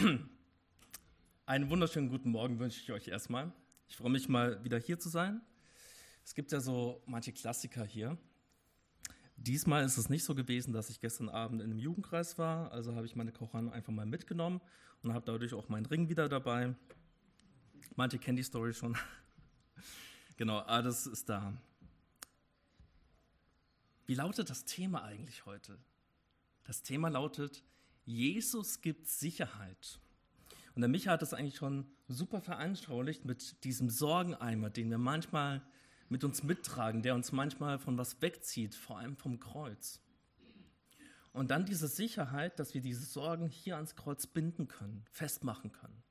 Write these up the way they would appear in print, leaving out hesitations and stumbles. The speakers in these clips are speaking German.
Einen wunderschönen guten Morgen wünsche ich euch erstmal. Ich freue mich mal wieder hier zu sein. Es gibt ja so manche Klassiker hier. Diesmal ist es nicht so gewesen, dass ich gestern Abend in einem Jugendkreis war, also habe ich meine Kochhanne einfach mal mitgenommen und habe dadurch auch meinen Ring wieder dabei. Manche kennen die Story schon. Genau, alles ist da. Wie lautet das Thema eigentlich heute? Das Thema lautet, Jesus gibt Sicherheit. Und der Micha hat das eigentlich schon super veranschaulicht mit diesem Sorgeneimer, den wir manchmal mit uns mittragen, der uns manchmal von was wegzieht, vor allem vom Kreuz. Und dann diese Sicherheit, dass wir diese Sorgen hier ans Kreuz binden können, festmachen können.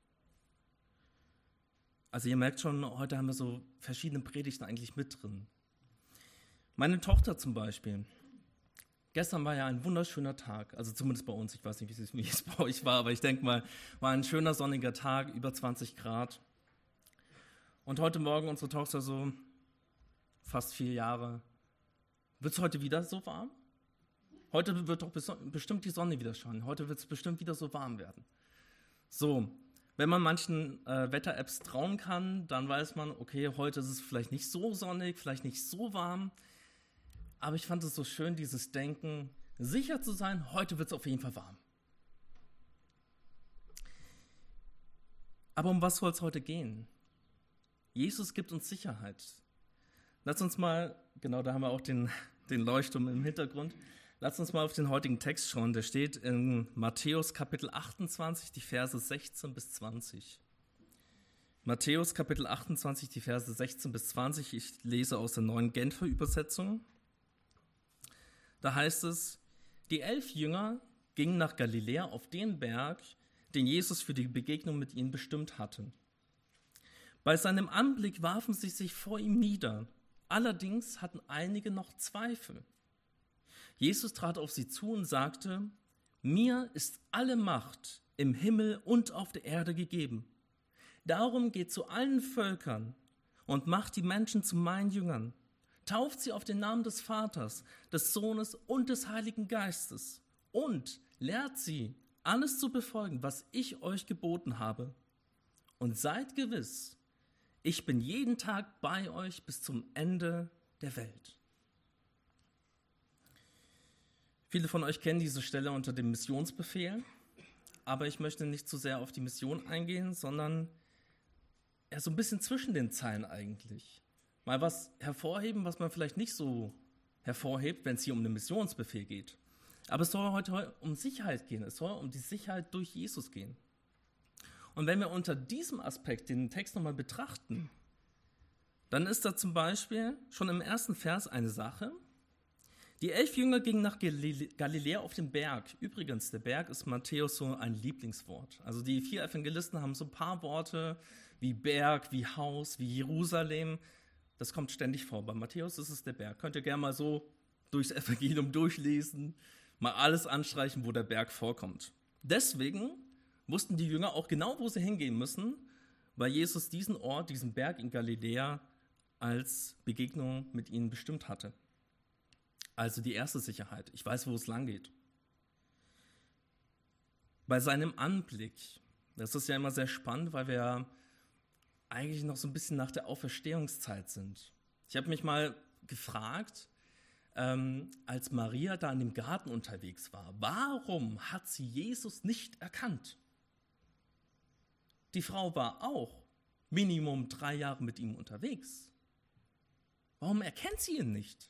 Also ihr merkt schon, heute haben wir so verschiedene Predigten eigentlich mit drin. Meine Tochter zum Beispiel. Gestern war ja ein wunderschöner Tag, also zumindest bei uns, ich weiß nicht, wie es bei euch war, aber ich denke mal, war ein schöner sonniger Tag, über 20 Grad. Und heute Morgen unsere Tochter so, fast 4 Jahre, wird es heute wieder so warm? Heute wird doch bestimmt die Sonne wieder scheinen, heute wird es bestimmt wieder so warm werden. So, wenn man manchen Wetter-Apps trauen kann, dann weiß man, okay, heute ist es vielleicht nicht so sonnig, vielleicht nicht so warm, aber ich fand es so schön, dieses Denken, sicher zu sein, heute wird es auf jeden Fall warm. Aber um was soll es heute gehen? Jesus gibt uns Sicherheit. Lass uns mal, genau, da haben wir auch den Leuchtturm im Hintergrund, lass uns mal auf den heutigen Text schauen. Der steht in Matthäus Kapitel 28, die Verse 16 bis 20. Matthäus Kapitel 28, die Verse 16 bis 20, ich lese aus der Neuen Genfer Übersetzung. Da heißt es, die 11 Jünger gingen nach Galiläa auf den Berg, den Jesus für die Begegnung mit ihnen bestimmt hatte. Bei seinem Anblick warfen sie sich vor ihm nieder. Allerdings hatten einige noch Zweifel. Jesus trat auf sie zu und sagte, mir ist alle Macht im Himmel und auf der Erde gegeben. Darum geht zu allen Völkern und macht die Menschen zu meinen Jüngern. Tauft sie auf den Namen des Vaters, des Sohnes und des Heiligen Geistes und lehrt sie, alles zu befolgen, was ich euch geboten habe. Und seid gewiss, ich bin jeden Tag bei euch bis zum Ende der Welt. Viele von euch kennen diese Stelle unter dem Missionsbefehl, aber ich möchte nicht zu sehr auf die Mission eingehen, sondern eher so ein bisschen zwischen den Zeilen eigentlich. Mal was hervorheben, was man vielleicht nicht so hervorhebt, wenn es hier um den Missionsbefehl geht. Aber es soll heute um Sicherheit gehen, es soll um die Sicherheit durch Jesus gehen. Und wenn wir unter diesem Aspekt den Text nochmal betrachten, dann ist da zum Beispiel schon im ersten Vers eine Sache. Die 11 Jünger gingen nach Galiläa auf den Berg. Übrigens, der Berg ist Matthäus so ein Lieblingswort. Also die 4 Evangelisten haben so ein paar Worte wie Berg, wie Haus, wie Jerusalem. Das kommt ständig vor. Bei Matthäus ist es der Berg. Könnt ihr gerne mal so durchs Evangelium durchlesen, mal alles anstreichen, wo der Berg vorkommt. Deswegen wussten die Jünger auch genau, wo sie hingehen müssen, weil Jesus diesen Ort, diesen Berg in Galiläa als Begegnung mit ihnen bestimmt hatte. Also die erste Sicherheit. Ich weiß, wo es lang geht. Bei seinem Anblick, das ist ja immer sehr spannend, weil wir eigentlich noch so ein bisschen nach der Auferstehungszeit sind. Ich habe mich mal gefragt, als Maria da in dem Garten unterwegs war, warum hat sie Jesus nicht erkannt? Die Frau war auch Minimum 3 Jahre mit ihm unterwegs. Warum erkennt sie ihn nicht?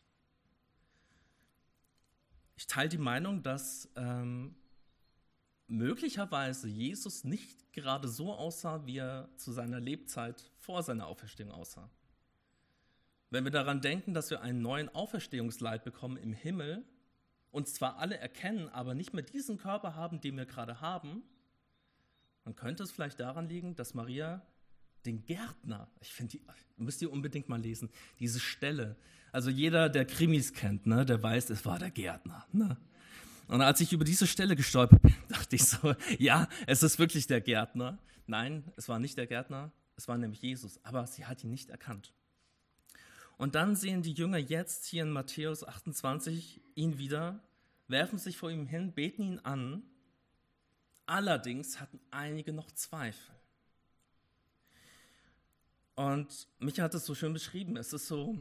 Ich teile die Meinung, dass möglicherweise Jesus nicht gerade so aussah, wie er zu seiner Lebzeit vor seiner Auferstehung aussah. Wenn wir daran denken, dass wir einen neuen Auferstehungsleib bekommen im Himmel, uns zwar alle erkennen, aber nicht mehr diesen Körper haben, den wir gerade haben, dann könnte es vielleicht daran liegen, dass Maria den Gärtner, müsst ihr unbedingt mal lesen, diese Stelle. Also jeder, der Krimis kennt, ne, der weiß, es war der Gärtner. Ne? Und als ich über diese Stelle gestolpert bin, dachte ich so, ja, es ist wirklich der Gärtner. Nein, es war nicht der Gärtner, es war nämlich Jesus, aber sie hat ihn nicht erkannt. Und dann sehen die Jünger jetzt hier in Matthäus 28 ihn wieder, werfen sich vor ihm hin, beten ihn an, Allerdings hatten einige noch Zweifel. Und Micha hat es so schön beschrieben, es ist so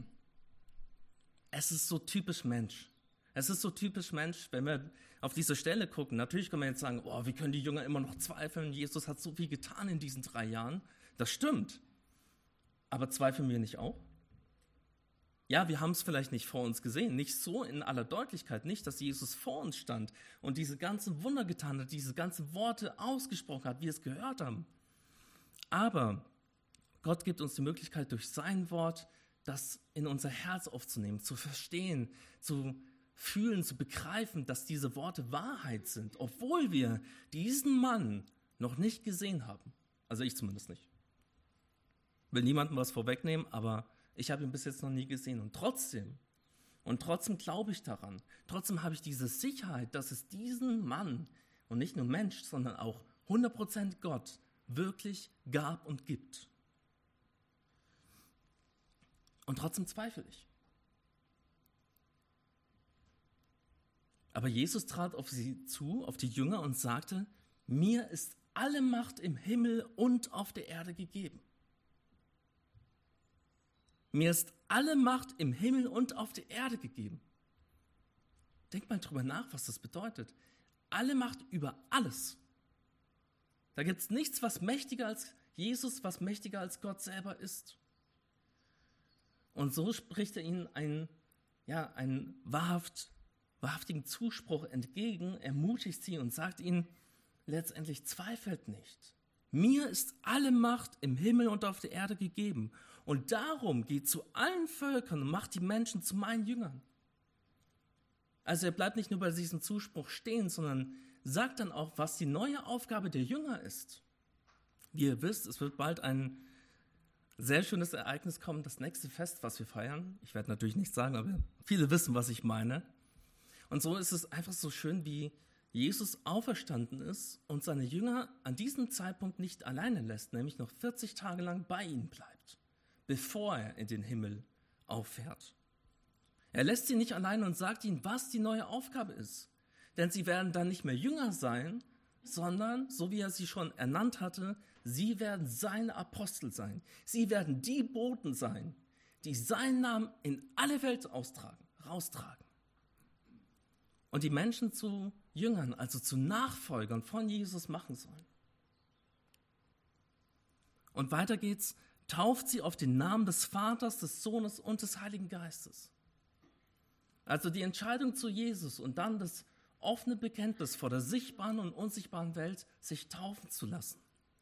typisch Mensch. Es ist so typisch Mensch, wenn wir auf diese Stelle gucken. Natürlich können wir jetzt sagen, oh, wie können die Jünger immer noch zweifeln? Jesus hat so viel getan in diesen 3 Jahren. Das stimmt. Aber zweifeln wir nicht auch? Ja, wir haben es vielleicht nicht vor uns gesehen, nicht so in aller Deutlichkeit, nicht, dass Jesus vor uns stand und diese ganzen Wunder getan hat, diese ganzen Worte ausgesprochen hat, wie wir es gehört haben. Aber Gott gibt uns die Möglichkeit, durch sein Wort das in unser Herz aufzunehmen, zu verstehen, zu fühlen, zu begreifen, dass diese Worte Wahrheit sind, obwohl wir diesen Mann noch nicht gesehen haben. Also ich zumindest nicht. Will niemandem was vorwegnehmen, aber ich habe ihn bis jetzt noch nie gesehen. Und trotzdem glaube ich daran. Trotzdem habe ich diese Sicherheit, dass es diesen Mann, und nicht nur Mensch, sondern auch 100% Gott, wirklich gab und gibt. Und trotzdem zweifle ich. Aber Jesus trat auf sie zu, auf die Jünger und sagte, mir ist alle Macht im Himmel und auf der Erde gegeben. Mir ist alle Macht im Himmel und auf der Erde gegeben. Denk mal drüber nach, was das bedeutet. Alle Macht über alles. Da gibt es nichts, was mächtiger als Jesus, was mächtiger als Gott selber ist. Und so spricht er ihnen einen wahrhaftigen Zuspruch entgegen, ermutigt sie und sagt ihnen letztendlich, zweifelt nicht. Mir ist alle Macht im Himmel und auf der Erde gegeben. Und darum geht zu allen Völkern und macht die Menschen zu meinen Jüngern. Also er bleibt nicht nur bei diesem Zuspruch stehen, sondern sagt dann auch, was die neue Aufgabe der Jünger ist. Wie ihr wisst, es wird bald ein sehr schönes Ereignis kommen, das nächste Fest, was wir feiern. Ich werde natürlich nichts sagen, aber viele wissen, was ich meine. Und so ist es einfach so schön, wie Jesus auferstanden ist und seine Jünger an diesem Zeitpunkt nicht alleine lässt, nämlich noch 40 Tage lang bei ihnen bleibt, bevor er in den Himmel auffährt. Er lässt sie nicht alleine und sagt ihnen, was die neue Aufgabe ist. Denn sie werden dann nicht mehr Jünger sein, sondern, so wie er sie schon ernannt hatte, sie werden seine Apostel sein. Sie werden die Boten sein, die seinen Namen in alle Welt raustragen. Und die Menschen zu Jüngern, also zu Nachfolgern von Jesus machen sollen. Und weiter geht's, tauft sie auf den Namen des Vaters, des Sohnes und des Heiligen Geistes. Also die Entscheidung zu Jesus und dann das offene Bekenntnis vor der sichtbaren und unsichtbaren Welt, sich taufen zu lassen.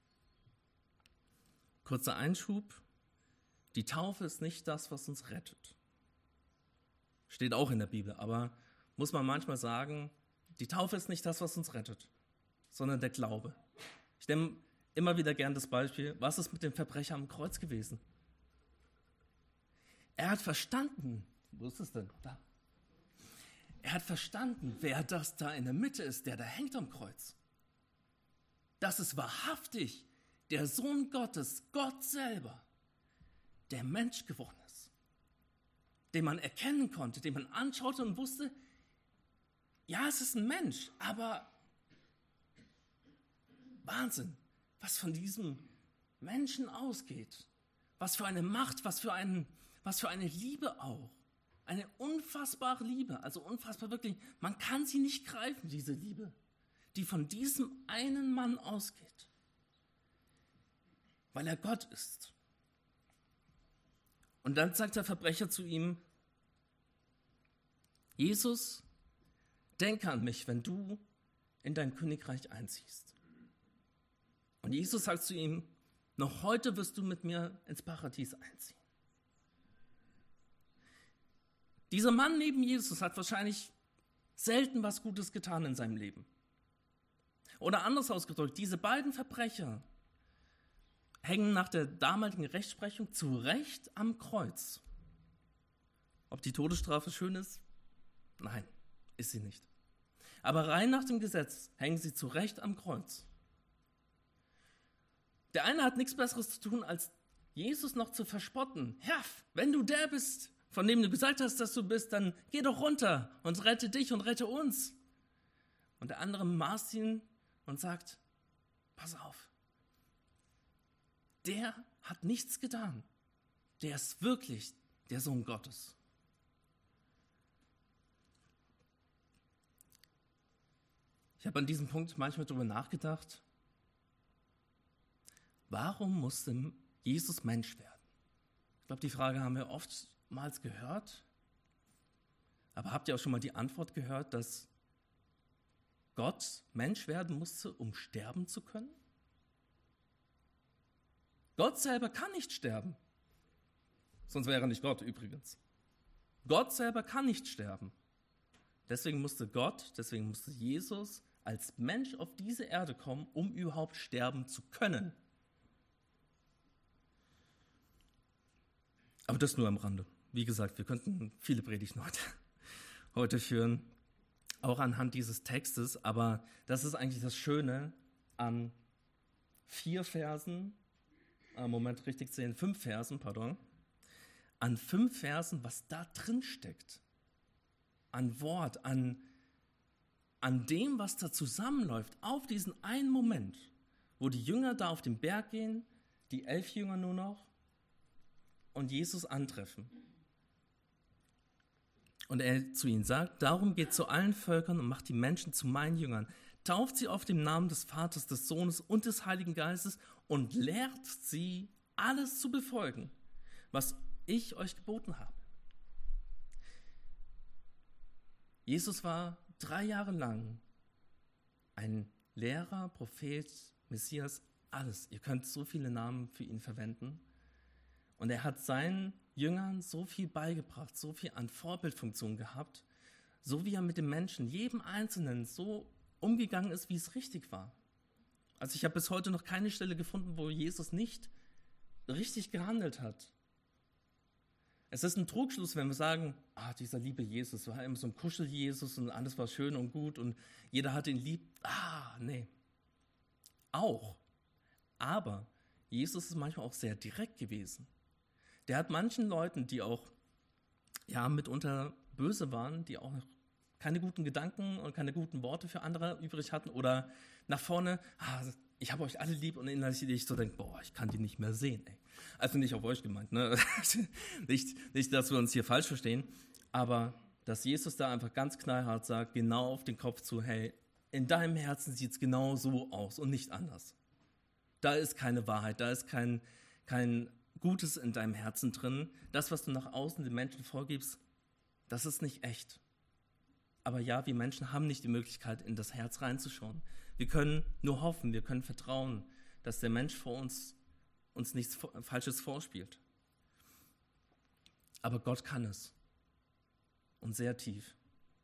Kurzer Einschub, die Taufe ist nicht das, was uns rettet. Steht auch in der Bibel, aber muss man manchmal sagen, die Taufe ist nicht das, was uns rettet, sondern der Glaube. Ich nehme immer wieder gern das Beispiel, was ist mit dem Verbrecher am Kreuz gewesen? Er hat verstanden, wo ist es denn? Da. Er hat verstanden, wer das da in der Mitte ist, der da hängt am Kreuz. Das ist wahrhaftig der Sohn Gottes, Gott selber, der Mensch geworden ist, den man erkennen konnte, den man anschaute und wusste, ja, es ist ein Mensch, aber Wahnsinn, was von diesem Menschen ausgeht, was für eine Macht, was für eine Liebe auch. Eine unfassbare Liebe, also unfassbar wirklich, man kann sie nicht greifen, diese Liebe, die von diesem einen Mann ausgeht, weil er Gott ist. Und dann sagt der Verbrecher zu ihm, Jesus, denke an mich, wenn du in dein Königreich einziehst. Und Jesus sagt zu ihm, noch heute wirst du mit mir ins Paradies einziehen. Dieser Mann neben Jesus hat wahrscheinlich selten was Gutes getan in seinem Leben. Oder anders ausgedrückt, diese beiden Verbrecher hängen nach der damaligen Rechtsprechung zu Recht am Kreuz. Ob die Todesstrafe schön ist? Nein, ist sie nicht. Aber rein nach dem Gesetz hängen sie zu Recht am Kreuz. Der eine hat nichts Besseres zu tun, als Jesus noch zu verspotten. Herr, wenn du der bist, von dem du gesagt hast, dass du bist, dann geh doch runter und rette dich und rette uns. Und der andere maßt ihn und sagt, pass auf, der hat nichts getan. Der ist wirklich der Sohn Gottes. Ich habe an diesem Punkt manchmal darüber nachgedacht, warum musste Jesus Mensch werden? Ich glaube, die Frage haben wir oftmals gehört. Aber habt ihr auch schon mal die Antwort gehört, dass Gott Mensch werden musste, um sterben zu können? Gott selber kann nicht sterben. Sonst wäre er nicht Gott übrigens. Gott selber kann nicht sterben. Deswegen musste Jesus als Mensch auf diese Erde kommen, um überhaupt sterben zu können. Aber das nur am Rande. Wie gesagt, wir könnten viele Predigten heute führen, auch anhand dieses Textes. Aber das ist eigentlich das Schöne an 5 Versen, an 5 Versen, was da drin steckt. An Wort, an dem, was da zusammenläuft, auf diesen einen Moment, wo die Jünger da auf den Berg gehen, die 11 Jünger nur noch, und Jesus antreffen. Und er zu ihnen sagt, darum geht zu allen Völkern und macht die Menschen zu meinen Jüngern. Tauft sie auf den Namen des Vaters, des Sohnes und des Heiligen Geistes und lehrt sie, alles zu befolgen, was ich euch geboten habe. Jesus war 3 Jahre lang ein Lehrer, Prophet, Messias, alles. Ihr könnt so viele Namen für ihn verwenden. Und er hat seinen Jüngern so viel beigebracht, so viel an Vorbildfunktion gehabt, so wie er mit den Menschen, jedem Einzelnen, so umgegangen ist, wie es richtig war. Also ich habe bis heute noch keine Stelle gefunden, wo Jesus nicht richtig gehandelt hat. Es ist ein Trugschluss, wenn wir sagen, dieser liebe Jesus, war immer so ein Kuschel-Jesus und alles war schön und gut und jeder hat ihn lieb. Nee. Auch. Aber Jesus ist manchmal auch sehr direkt gewesen. Der hat manchen Leuten, die auch mitunter böse waren, die auch keine guten Gedanken und keine guten Worte für andere übrig hatten oder nach vorne, ich habe euch alle lieb und innerlich so denkt, ich kann die nicht mehr sehen. Ey. Also nicht auf euch gemeint, ne? nicht, dass wir uns hier falsch verstehen, aber dass Jesus da einfach ganz knallhart sagt, genau auf den Kopf zu, hey, in deinem Herzen sieht es genau so aus und nicht anders. Da ist keine Wahrheit, da ist kein Gutes in deinem Herzen drin. Das, was du nach außen den Menschen vorgibst, das ist nicht echt. Aber ja, wir Menschen haben nicht die Möglichkeit, in das Herz reinzuschauen. Wir können nur hoffen, wir können vertrauen, dass der Mensch vor uns nichts Falsches vorspielt. Aber Gott kann es. Und sehr tief.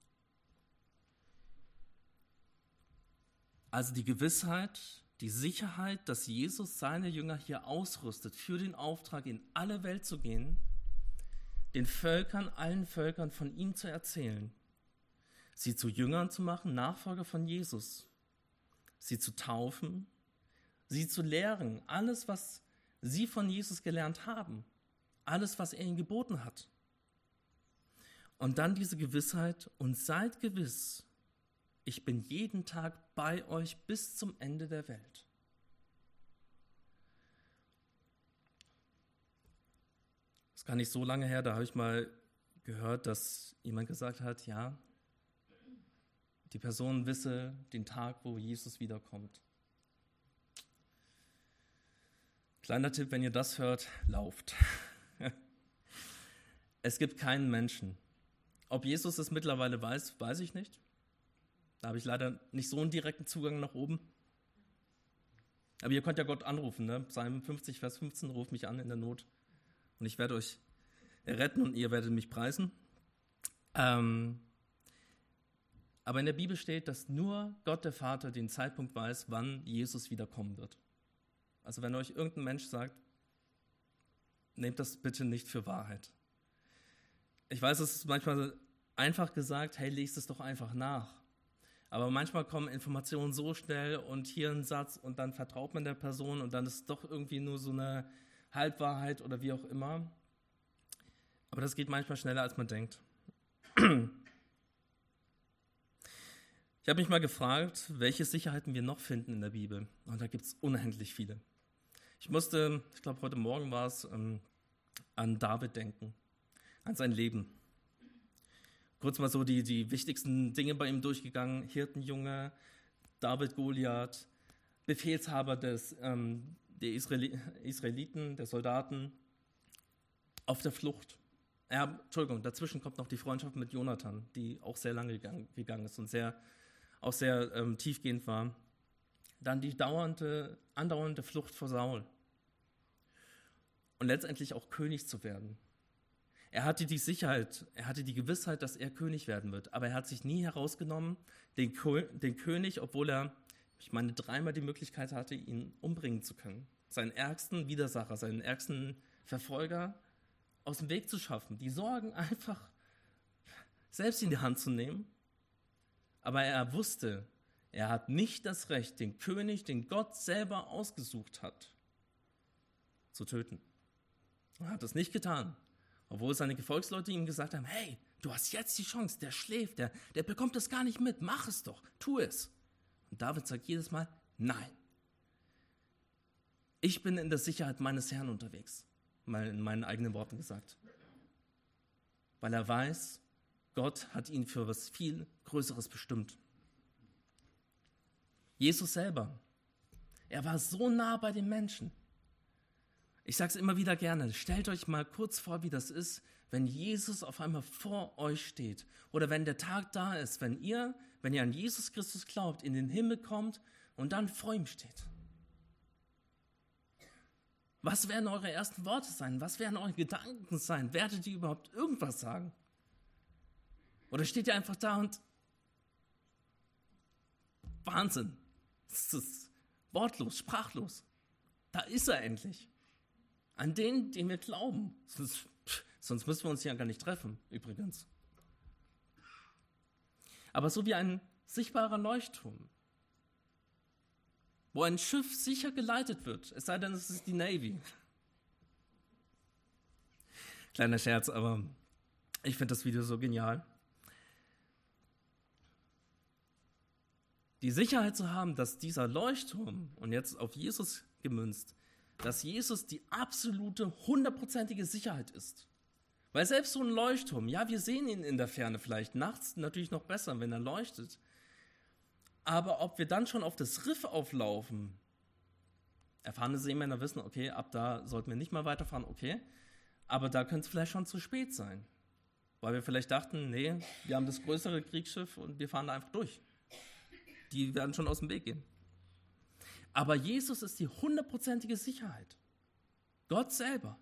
Also die Gewissheit, die Sicherheit, dass Jesus seine Jünger hier ausrüstet, für den Auftrag, in alle Welt zu gehen, den Völkern, allen Völkern von ihm zu erzählen, sie zu Jüngern zu machen, Nachfolger von Jesus, sie zu taufen, sie zu lehren, alles, was sie von Jesus gelernt haben, alles, was er ihnen geboten hat. Und dann diese Gewissheit, und seid gewiss, ich bin jeden Tag bei euch bis zum Ende der Welt. Das ist gar nicht so lange her, da habe ich mal gehört, dass jemand gesagt hat, ja, die Person wisse den Tag, wo Jesus wiederkommt. Kleiner Tipp, wenn ihr das hört, lauft. Es gibt keinen Menschen. Ob Jesus es mittlerweile weiß, weiß ich nicht. Da habe ich leider nicht so einen direkten Zugang nach oben. Aber ihr könnt ja Gott anrufen, ne? Psalm 50, Vers 15, ruft mich an in der Not. Und ich werde euch retten und ihr werdet mich preisen. Aber in der Bibel steht, dass nur Gott, der Vater, den Zeitpunkt weiß, wann Jesus wiederkommen wird. Also wenn euch irgendein Mensch sagt, nehmt das bitte nicht für Wahrheit. Ich weiß, es ist manchmal einfach gesagt, hey, lest es doch einfach nach. Aber manchmal kommen Informationen so schnell und hier ein Satz und dann vertraut man der Person und dann ist es doch irgendwie nur so eine Halbwahrheit oder wie auch immer. Aber das geht manchmal schneller, als man denkt. Ich Ich habe mich mal gefragt, welche Sicherheiten wir noch finden in der Bibel. Und da gibt es unendlich viele. Ich glaube heute Morgen war es, an David denken, an sein Leben. Kurz mal so die wichtigsten Dinge bei ihm durchgegangen. Hirtenjunge, David Goliath, Befehlshaber der Israeliten, der Soldaten, auf der Flucht. Dazwischen kommt noch die Freundschaft mit Jonathan, die auch sehr lange gegangen ist und sehr tiefgehend war. Dann die andauernde Flucht vor Saul. Und letztendlich auch König zu werden. Er hatte die Sicherheit, er hatte die Gewissheit, dass er König werden wird. Aber er hat sich nie herausgenommen, den König, obwohl er, dreimal die Möglichkeit hatte, ihn umbringen zu können. Seinen ärgsten Widersacher, seinen ärgsten Verfolger aus dem Weg zu schaffen. Die Sorgen einfach selbst in die Hand zu nehmen. Aber er wusste, er hat nicht das Recht, den König, den Gott selber ausgesucht hat, zu töten. Er hat es nicht getan. Obwohl seine Gefolgsleute ihm gesagt haben, hey, du hast jetzt die Chance, der schläft, der bekommt das gar nicht mit, mach es doch, tu es. Und David sagt jedes Mal, nein. Ich bin in der Sicherheit meines Herrn unterwegs, mal in meinen eigenen Worten gesagt. Weil er weiß, Gott hat ihn für was viel Größeres bestimmt. Jesus selber, er war so nah bei den Menschen. Ich sage es immer wieder gerne, stellt euch mal kurz vor, wie das ist, wenn Jesus auf einmal vor euch steht. Oder wenn der Tag da ist, wenn ihr an Jesus Christus glaubt, in den Himmel kommt und dann vor ihm steht. Was werden eure ersten Worte sein? Was werden eure Gedanken sein? Werdet ihr überhaupt irgendwas sagen? Oder steht ihr einfach da und Wahnsinn, das ist wortlos, sprachlos. Da ist er endlich. An den wir glauben. Sonst müssen wir uns ja gar nicht treffen, übrigens. Aber so wie ein sichtbarer Leuchtturm, wo ein Schiff sicher geleitet wird, es sei denn, es ist die Navy. Kleiner Scherz, aber ich finde das Video so genial. Die Sicherheit zu haben, dass dieser Leuchtturm, und jetzt auf Jesus gemünzt, dass Jesus die absolute, 100%ige Sicherheit ist. Weil selbst so ein Leuchtturm, ja, wir sehen ihn in der Ferne vielleicht, nachts natürlich noch besser, wenn er leuchtet. Aber ob wir dann schon auf das Riff auflaufen, erfahrene Seemänner wissen, okay, ab da sollten wir nicht mal weiterfahren, okay, aber da könnte es vielleicht schon zu spät sein. Weil wir vielleicht dachten, nee, wir haben das größere Kriegsschiff und wir fahren da einfach durch. Die werden schon aus dem Weg gehen. Aber Jesus ist die 100%ige Sicherheit. Gott selber.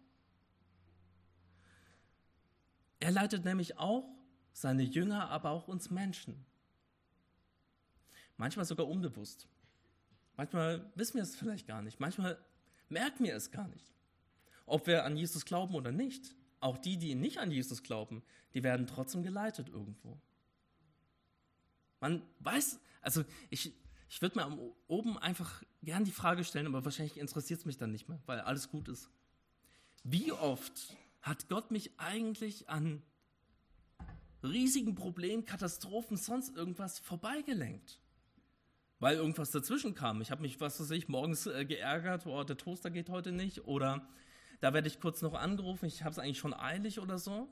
Er leitet nämlich auch seine Jünger, aber auch uns Menschen. Manchmal sogar unbewusst. Manchmal wissen wir es vielleicht gar nicht. Manchmal merken wir es gar nicht. Ob wir an Jesus glauben oder nicht. Auch die nicht an Jesus glauben, die werden trotzdem geleitet irgendwo. Man weiß, also ich würde mir oben einfach gern die Frage stellen, aber wahrscheinlich interessiert es mich dann nicht mehr, weil alles gut ist. Wie oft hat Gott mich eigentlich an riesigen Problemen, Katastrophen, sonst irgendwas vorbeigelenkt? Weil irgendwas dazwischen kam. Ich habe mich, morgens geärgert, oh, der Toaster geht heute nicht, oder da werde ich kurz noch angerufen, ich habe es eigentlich schon eilig oder so.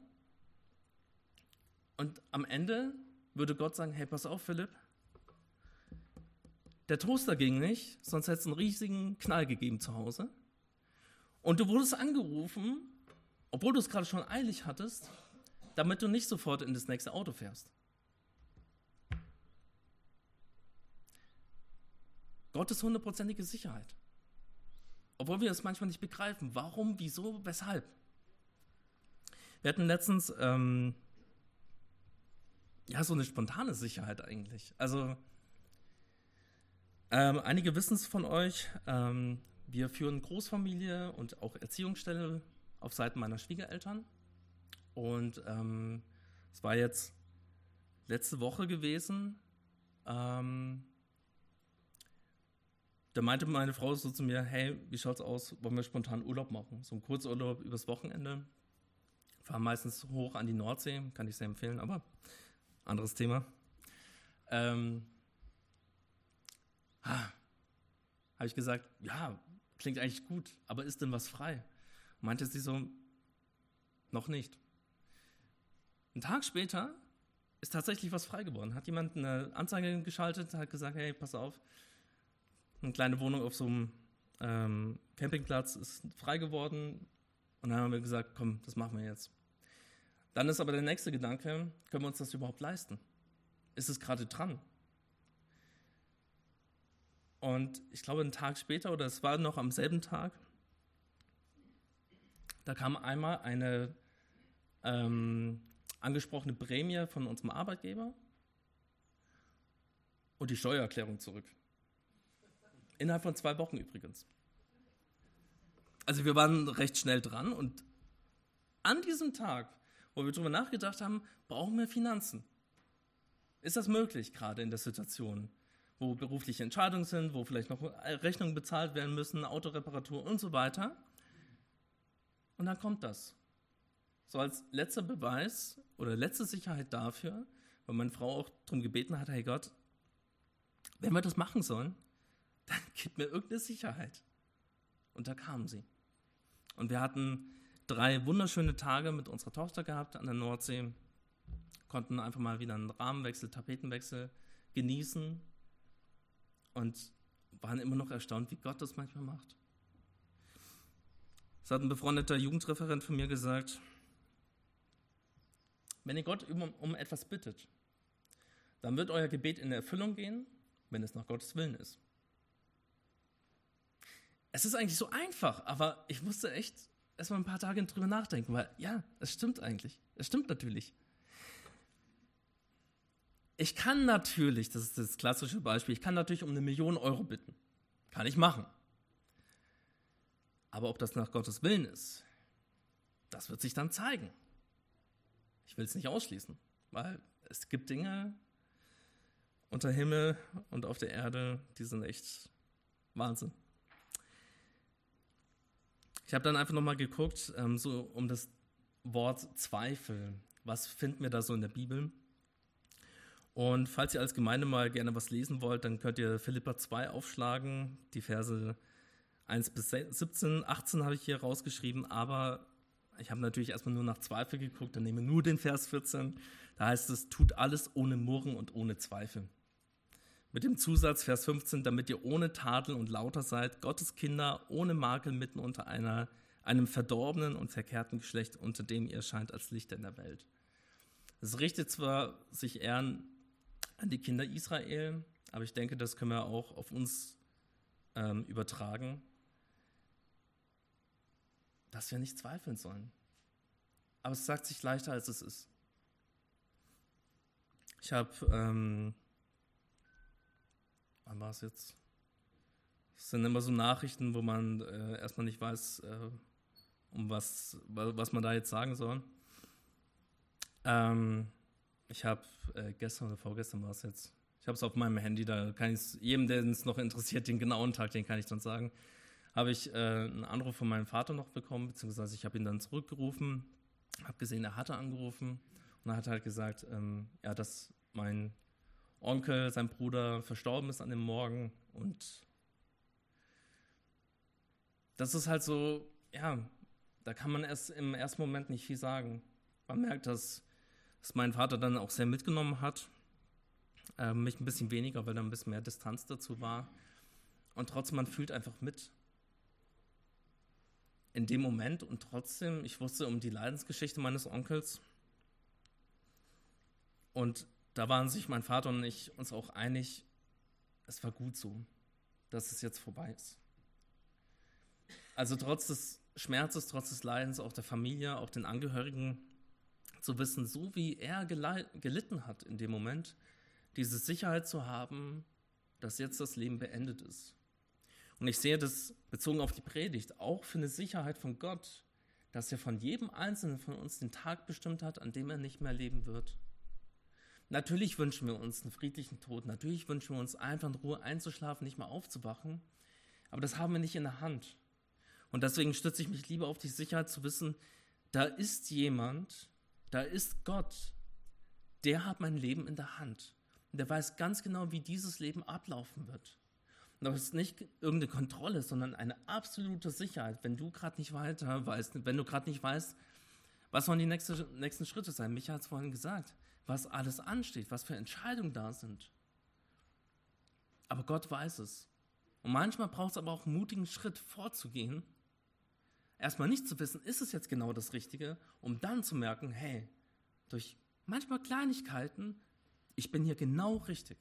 Und am Ende würde Gott sagen, hey, pass auf, Philipp, der Toaster ging nicht, sonst hätte es einen riesigen Knall gegeben zu Hause. Und du wurdest angerufen, obwohl du es gerade schon eilig hattest, damit du nicht sofort in das nächste Auto fährst. Gottes 100%ige Sicherheit. Obwohl wir es manchmal nicht begreifen. Warum, wieso, weshalb? Wir hatten letztens so eine spontane Sicherheit eigentlich. Also einige wissen es von euch, wir führen Großfamilie und auch Erziehungsstelle auf Seiten meiner Schwiegereltern. Und es war jetzt letzte Woche gewesen, da meinte meine Frau so zu mir, hey, wie schaut's aus, wollen wir spontan Urlaub machen? So einen Kurzurlaub übers Wochenende. Fahren meistens hoch an die Nordsee, kann ich sehr empfehlen, aber anderes Thema. Habe ich gesagt, ja, klingt eigentlich gut, aber ist denn was frei? Meinte sie so, noch nicht. Einen Tag später ist tatsächlich was frei geworden. Hat jemand eine Anzeige geschaltet, hat gesagt, hey, pass auf, eine kleine Wohnung auf so einem Campingplatz ist frei geworden. Und dann haben wir gesagt, komm, das machen wir jetzt. Dann ist aber der nächste Gedanke, können wir uns das überhaupt leisten? Ist es gerade dran? Und ich glaube, einen Tag später, oder es war noch am selben Tag, da kam einmal eine angesprochene Prämie von unserem Arbeitgeber und die Steuererklärung zurück. Innerhalb von 2 Wochen übrigens. Also wir waren recht schnell dran und an diesem Tag, wo wir darüber nachgedacht haben, brauchen wir Finanzen. Ist das möglich, gerade in der Situation, wo berufliche Entscheidungen sind, wo vielleicht noch Rechnungen bezahlt werden müssen, Autoreparatur und so weiter? Und dann kommt das. So als letzter Beweis oder letzte Sicherheit dafür, weil meine Frau auch darum gebeten hat, hey Gott, wenn wir das machen sollen, dann gib mir irgendeine Sicherheit. Und da kam sie. Und wir hatten 3 wunderschöne Tage mit unserer Tochter gehabt an der Nordsee, konnten einfach mal wieder einen Rahmenwechsel, Tapetenwechsel genießen und waren immer noch erstaunt, wie Gott das manchmal macht. Es hat ein befreundeter Jugendreferent von mir gesagt, wenn ihr Gott um etwas bittet, dann wird euer Gebet in Erfüllung gehen, wenn es nach Gottes Willen ist. Es ist eigentlich so einfach, aber ich musste echt erstmal ein paar Tage drüber nachdenken, weil ja, es stimmt eigentlich. Es stimmt natürlich. Ich kann natürlich, das ist das klassische Beispiel, ich kann natürlich um 1 Million Euro bitten. Kann ich machen. Aber ob das nach Gottes Willen ist, das wird sich dann zeigen. Ich will es nicht ausschließen, weil es gibt Dinge unter Himmel und auf der Erde, die sind echt Wahnsinn. Ich habe dann einfach nochmal geguckt, so um das Wort Zweifel. Was finden wir da so in der Bibel? Und falls ihr als Gemeinde mal gerne was lesen wollt, dann könnt ihr Philipper 2 aufschlagen. Die Verse 1 bis 17, 18 habe ich hier rausgeschrieben, aber ich habe natürlich erstmal nur nach Zweifel geguckt, dann nehme nur den Vers 14. Da heißt es, tut alles ohne Murren und ohne Zweifel. Mit dem Zusatz, Vers 15, damit ihr ohne Tadel und lauter seid, Gottes Kinder ohne Makel mitten unter einem verdorbenen und verkehrten Geschlecht, unter dem ihr scheint als Lichter in der Welt. Es richtet zwar sich eher an die Kinder Israel, aber ich denke, das können wir auch auf uns übertragen, dass wir nicht zweifeln sollen. Aber es sagt sich leichter, als es ist. Ich habe, wann war es jetzt? Es sind immer so Nachrichten, wo man erstmal nicht weiß, um was man da jetzt sagen soll. Ich habe gestern oder vorgestern war es jetzt, ich habe es auf meinem Handy, da kann ich es jedem, der es noch interessiert, den genauen Tag, den kann ich dann sagen, habe ich einen Anruf von meinem Vater noch bekommen, beziehungsweise ich habe ihn dann zurückgerufen, habe gesehen, er hatte angerufen und er hat halt gesagt, ja, dass mein Onkel, sein Bruder verstorben ist an dem Morgen und das ist halt so, ja, da kann man erst im ersten Moment nicht viel sagen. Man merkt, dass mein Vater dann auch sehr mitgenommen hat, mich ein bisschen weniger, weil da ein bisschen mehr Distanz dazu war und trotzdem, man fühlt einfach mit. In dem Moment und trotzdem, ich wusste um die Leidensgeschichte meines Onkels und da waren sich mein Vater und ich uns auch einig, es war gut so, dass es jetzt vorbei ist. Also trotz des Schmerzes, trotz des Leidens, auch der Familie, auch den Angehörigen, zu wissen, so wie er gelitten hat in dem Moment, diese Sicherheit zu haben, dass jetzt das Leben beendet ist. Und ich sehe das bezogen auf die Predigt auch für eine Sicherheit von Gott, dass er von jedem Einzelnen von uns den Tag bestimmt hat, an dem er nicht mehr leben wird. Natürlich wünschen wir uns einen friedlichen Tod, natürlich wünschen wir uns einfach in Ruhe einzuschlafen, nicht mehr aufzuwachen, aber das haben wir nicht in der Hand. Und deswegen stütze ich mich lieber auf die Sicherheit zu wissen, da ist jemand, da ist Gott, der hat mein Leben in der Hand. Und der weiß ganz genau, wie dieses Leben ablaufen wird. Das ist nicht irgendeine Kontrolle, sondern eine absolute Sicherheit, wenn du gerade nicht weiter weißt, wenn du gerade nicht weißt, was sollen die nächsten Schritte sein. Micha hat es vorhin gesagt, was alles ansteht, was für Entscheidungen da sind. Aber Gott weiß es. Und manchmal braucht es aber auch einen mutigen Schritt vorzugehen, erstmal nicht zu wissen, ist es jetzt genau das Richtige, um dann zu merken, hey, durch manchmal Kleinigkeiten, ich bin hier genau richtig.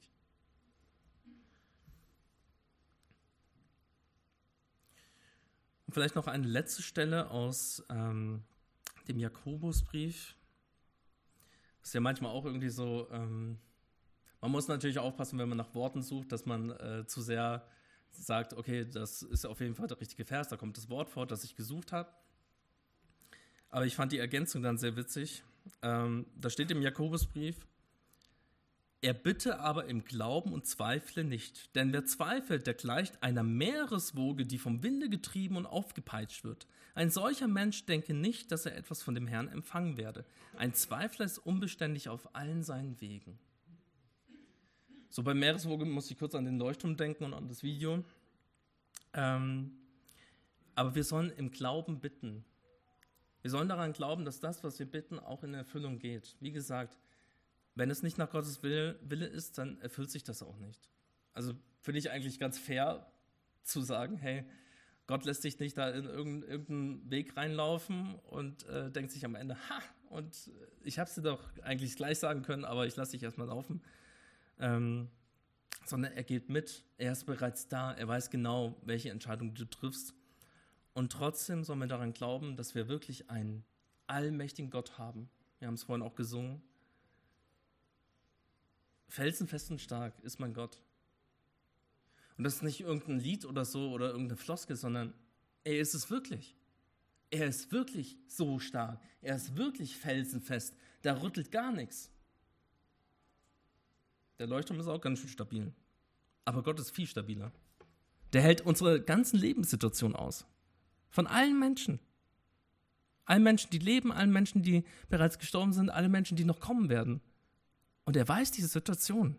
Und vielleicht noch eine letzte Stelle aus dem Jakobusbrief. Das ist ja manchmal auch irgendwie so, man muss natürlich aufpassen, wenn man nach Worten sucht, dass man zu sehr sagt, okay, das ist auf jeden Fall der richtige Vers, da kommt das Wort vor, das ich gesucht habe. Aber ich fand die Ergänzung dann sehr witzig. Da steht im Jakobusbrief, er bitte aber im Glauben und zweifle nicht. Denn wer zweifelt, der gleicht einer Meereswoge, die vom Winde getrieben und aufgepeitscht wird. Ein solcher Mensch denke nicht, dass er etwas von dem Herrn empfangen werde. Ein Zweifler ist unbeständig auf allen seinen Wegen. So, bei Meereswoge muss ich kurz an den Leuchtturm denken und an das Video. Aber wir sollen im Glauben bitten. Wir sollen daran glauben, dass das, was wir bitten, auch in Erfüllung geht. Wie gesagt, wenn es nicht nach Gottes Wille ist, dann erfüllt sich das auch nicht. Also finde ich eigentlich ganz fair zu sagen, hey, Gott lässt dich nicht da in irgendeinen Weg reinlaufen und denkt sich am Ende, und ich habe es dir doch eigentlich gleich sagen können, aber ich lasse dich erstmal laufen. Sondern er geht mit, er ist bereits da, er weiß genau, welche Entscheidung du triffst. Und trotzdem sollen wir daran glauben, dass wir wirklich einen allmächtigen Gott haben. Wir haben es vorhin auch gesungen. Felsenfest und stark ist mein Gott. Und das ist nicht irgendein Lied oder so oder irgendeine Floskel, sondern er ist es wirklich. Er ist wirklich so stark. Er ist wirklich felsenfest. Da rüttelt gar nichts. Der Leuchtturm ist auch ganz schön stabil. Aber Gott ist viel stabiler. Der hält unsere ganzen Lebenssituationen aus. Von allen Menschen. Allen Menschen, die leben, allen Menschen, die bereits gestorben sind, alle Menschen, die noch kommen werden. Und er weiß diese Situation.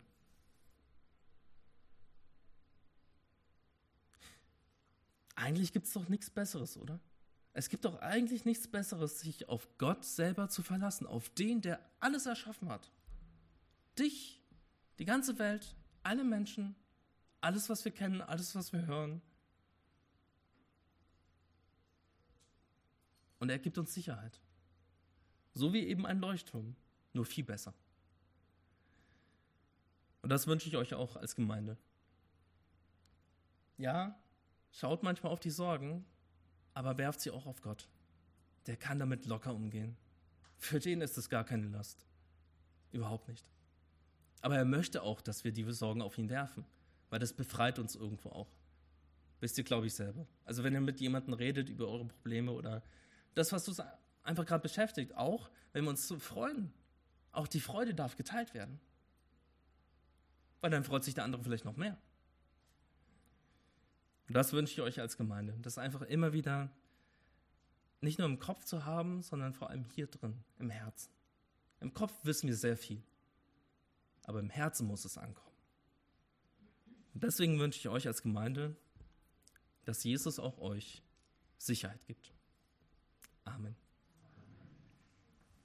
Eigentlich gibt es doch nichts Besseres, oder? Es gibt doch eigentlich nichts Besseres, sich auf Gott selber zu verlassen, auf den, der alles erschaffen hat. Dich, die ganze Welt, alle Menschen, alles, was wir kennen, alles, was wir hören. Und er gibt uns Sicherheit. So wie eben ein Leuchtturm, nur viel besser. Und das wünsche ich euch auch als Gemeinde. Ja, schaut manchmal auf die Sorgen, aber werft sie auch auf Gott. Der kann damit locker umgehen. Für den ist es gar keine Last. Überhaupt nicht. Aber er möchte auch, dass wir die Sorgen auf ihn werfen, weil das befreit uns irgendwo auch. Wisst ihr, glaube ich, selber. Also wenn ihr mit jemandem redet über eure Probleme oder das, was uns einfach gerade beschäftigt, auch wenn wir uns so freuen, auch die Freude darf geteilt werden. Weil dann freut sich der andere vielleicht noch mehr. Und das wünsche ich euch als Gemeinde, das einfach immer wieder nicht nur im Kopf zu haben, sondern vor allem hier drin, im Herzen. Im Kopf wissen wir sehr viel, aber im Herzen muss es ankommen. Und deswegen wünsche ich euch als Gemeinde, dass Jesus auch euch Sicherheit gibt. Amen.